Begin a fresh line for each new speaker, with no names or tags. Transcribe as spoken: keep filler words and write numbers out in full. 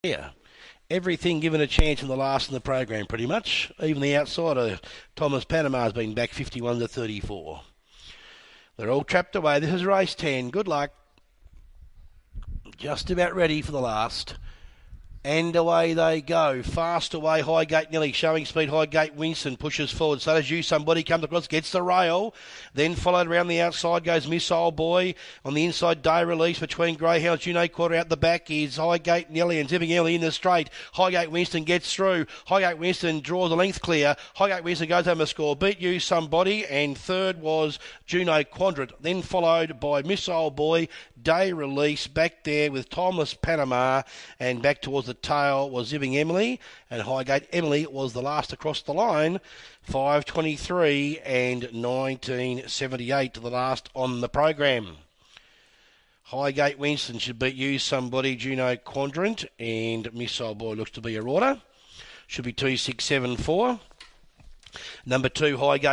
Yeah. Everything given a chance in the last in the program, pretty much. Even the outsider, Thomas Panama's been back fifty-one to thirty-four. They're all trapped away. This is race ten. Good luck. Just about ready for the last. And away they go. Fast away, Highgate Nelly. Showing speed, Highgate Winston pushes forward. So does you. Somebody comes across, gets the rail. Then followed around the outside goes Missile Boy. On the inside, Day Release between Greyhounds. Juno Quarter out the back is Highgate Nelly and Zipping Nelly in the straight. Highgate Winston gets through. Highgate Winston draws the length clear. Highgate Winston goes home a score. Beat You Somebody. And third was Juno Quadrant. Then followed by Missile Boy, Day Release back there with Thomas Panama, and back towards the tail was Zipping Emily, and Highgate Emily was the last across the line. five twenty-three and nineteen seventy-eight to the last on the program. Highgate Winston should beat You Somebody, Juno Quadrant, and Missile Boy looks to be a order. Should be two six seven four. Number two, Highgate